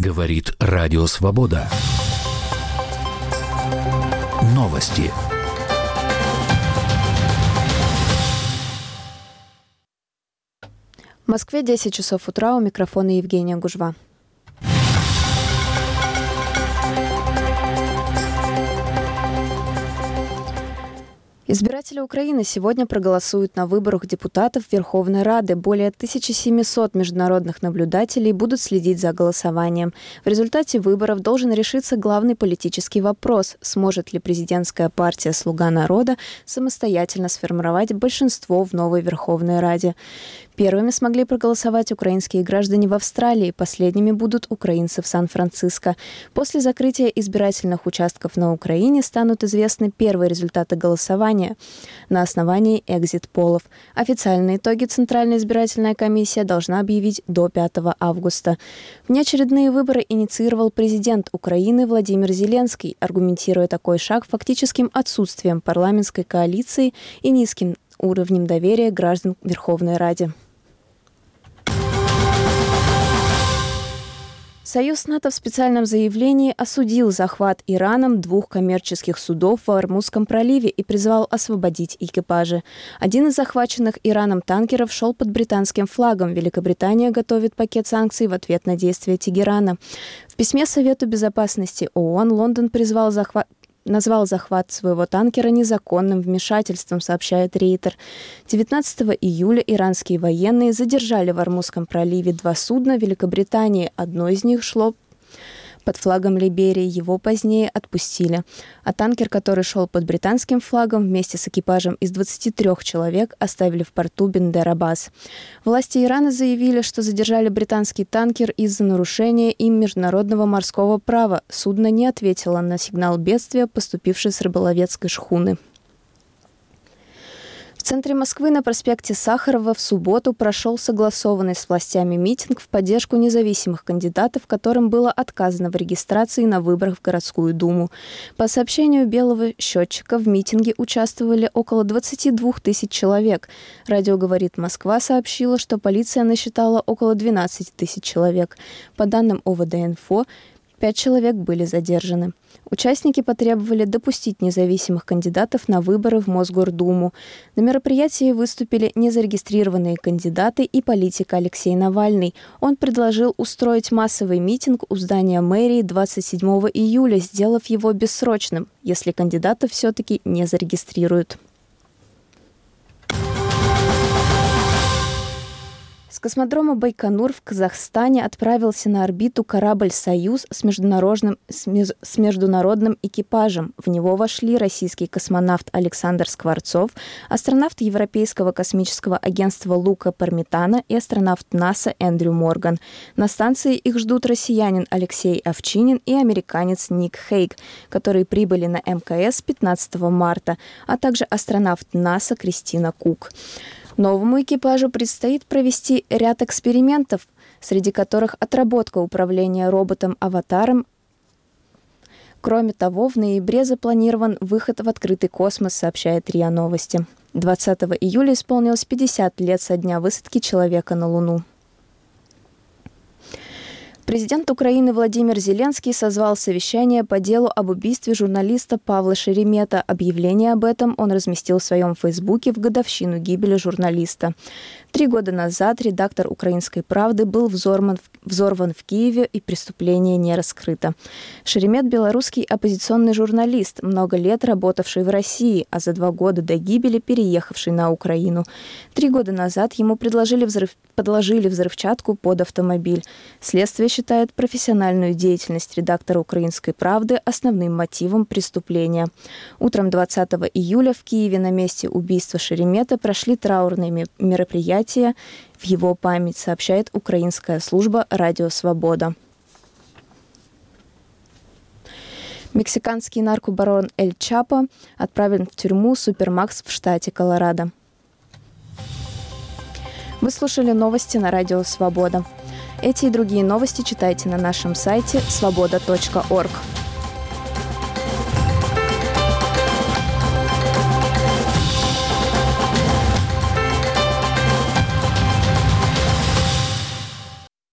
Говорит Радио Свобода. Новости. В Москве 10 часов утра, у микрофона Евгения Гужва. Избиратели Украины сегодня проголосуют на выборах депутатов Верховной Рады. Более 1700 международных наблюдателей будут следить за голосованием. В результате выборов должен решиться главный политический вопрос: сможет ли президентская партия «Слуга народа» самостоятельно сформировать большинство в новой Верховной Раде. Первыми смогли проголосовать украинские граждане в Австралии, последними будут украинцы в Сан-Франциско. После закрытия избирательных участков на Украине станут известны первые результаты голосования на основании экзит-полов. Официальные итоги Центральная избирательная комиссия должна объявить до 5 августа. Внеочередные выборы инициировал президент Украины Владимир Зеленский, аргументируя такой шаг фактическим отсутствием парламентской коалиции и низким уровнем доверия граждан к Верховной Раде. Союз НАТО в специальном заявлении осудил захват Ираном 2 коммерческих судов в Ормузском проливе и призвал освободить экипажи. Один из захваченных Ираном танкеров шел под британским флагом. Великобритания готовит пакет санкций в ответ на действия Тегерана. В письме Совету безопасности ООН Лондон назвал захват своего танкера незаконным вмешательством, сообщает Рейтер. 19 июля иранские военные задержали в Ормузском проливе 2 судна Великобритании. Одно из них шло под флагом Либерии, его позднее отпустили. А танкер, который шел под британским флагом, вместе с экипажем из 23 человек оставили в порту Бендер-Аббас. Власти Ирана заявили, что задержали британский танкер из-за нарушения им международного морского права. Судно не ответило на сигнал бедствия, поступивший с рыболовецкой шхуны. В центре Москвы на проспекте Сахарова в субботу прошел согласованный с властями митинг в поддержку независимых кандидатов, которым было отказано в регистрации на выборах в городскую думу. По сообщению Белого счетчика, в митинге участвовали около 22 тысяч человек. Радио «Говорит Москва» сообщило, что полиция насчитала около 12 тысяч человек. По данным ОВД-Инфо, 5 человек были задержаны. Участники потребовали допустить независимых кандидатов на выборы в Мосгордуму. На мероприятии выступили незарегистрированные кандидаты и политик Алексей Навальный. Он предложил устроить массовый митинг у здания мэрии 27 июля, сделав его бессрочным, если кандидатов все-таки не зарегистрируют. С космодрома Байконур в Казахстане отправился на орбиту корабль «Союз» с международным экипажем. В него вошли российский космонавт Александр Скворцов, астронавт Европейского космического агентства Лука Пармитано и астронавт НАСА Эндрю Морган. На станции их ждут россиянин Алексей Овчинин и американец Ник Хейг, которые прибыли на МКС 15 марта, а также астронавт НАСА Кристина Кук. Новому экипажу предстоит провести ряд экспериментов, среди которых отработка управления роботом-аватаром. Кроме того, в ноябре запланирован выход в открытый космос, сообщает РИА Новости. 20 июля исполнилось 50 лет со дня высадки человека на Луну. Президент Украины Владимир Зеленский созвал совещание по делу об убийстве журналиста Павла Шеремета. Объявление об этом он разместил в своем фейсбуке в годовщину гибели журналиста. 3 года назад редактор «Украинской правды» был взорван в Киеве, и преступление не раскрыто. Шеремет – белорусский оппозиционный журналист, много лет работавший в России, а за 2 года до гибели переехавший на Украину. 3 года назад ему подложили взрывчатку под автомобиль. Следствие считает профессиональную деятельность редактора «Украинской правды» основным мотивом преступления. Утром 20 июля в Киеве на месте убийства Шеремета прошли траурные мероприятия в его память, сообщает украинская служба «Радио Свобода». Мексиканский наркобарон Эль Чапо отправлен в тюрьму Супермакс в штате Колорадо. Вы слушали новости на Радио Свобода. Эти и другие новости читайте на нашем сайте svoboda.org.